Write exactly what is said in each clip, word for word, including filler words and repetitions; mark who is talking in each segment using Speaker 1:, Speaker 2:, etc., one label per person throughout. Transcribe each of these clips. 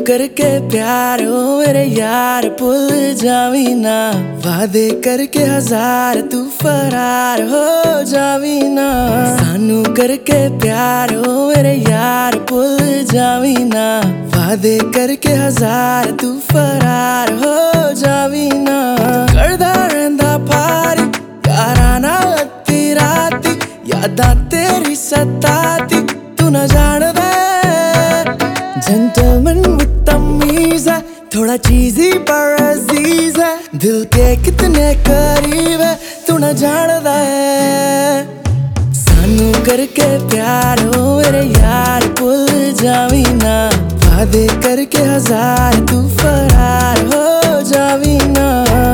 Speaker 1: करके प्यार हो मेरे यार भुल जावी ना, वादे करके हजार तू फरार हो जावी ना। सानू करके प्यार हो मेरे यार भुल जावी ना, वादे करके हजार तू फरार हो जावी ना। करदा रहिंदा पारी यारा नाल अद्धी राती, यादां तेरी सताती तू ना जानदा। जेंटलमैन विद तमीज है, थोड़ा चीज़ी पर अजीज है, दिल के कितने करीब है तू ना जानदा है। सानू करके प्यार हो मेरे यार भुल जावी ना, वादे करके हजार तू फरार हो जावी ना।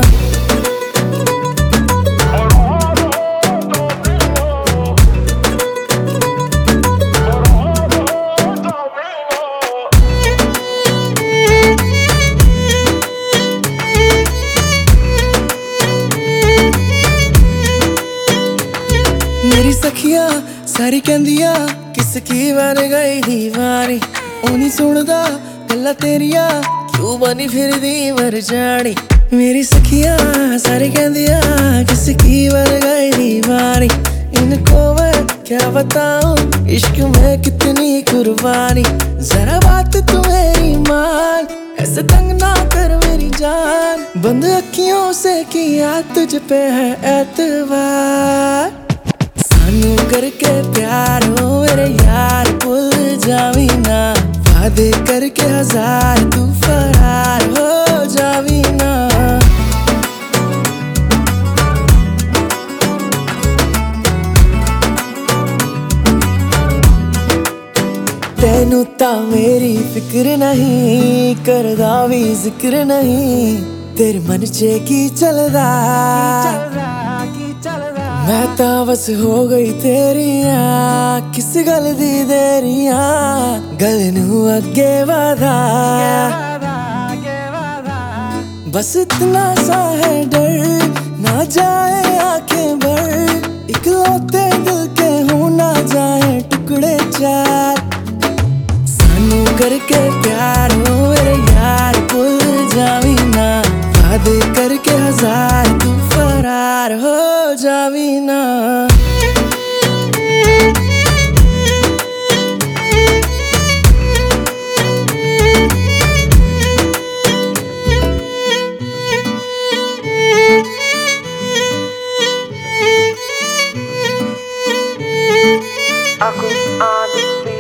Speaker 1: मेरी सखिया सारी कहंदिया किसकी बन गई दीवानी, ओ नहीं सुनदा गल्लां तेरिया क्यों बनी फिरदी मर जानी। मेरी सखिया सारी कहंदिया किसकी बन गई दीवानी, इनको मैं क्या बताऊं इश्क में कितनी कुर्बानी। जरा बात तू मेरी मान, ऐसे तंग ना कर मेरी जान, बंद अखियों से किया तुझ पे है एतबार। सानू करके प्यार हो मेरे यार भुल जावी ना, वादे करके हजार तू फरार हो जावी ना। तेनू ता मेरी फिक्र नहीं, करदा भी जिक्र नहीं, तेरे मन च की चलदा। मैं ता बस हो गई तेरिया, किस गल दी देरिया, गल नू अगे वादा। बस इतना सा है डर ना जाए आंखें भर, इकलौते दिल के हो ना जाए टुकड़े चार। सानू करके प्यार हो मेरे यार भुल जावी ना, वादे करके हजार तू फरार हो जावी ना।
Speaker 2: Aku on the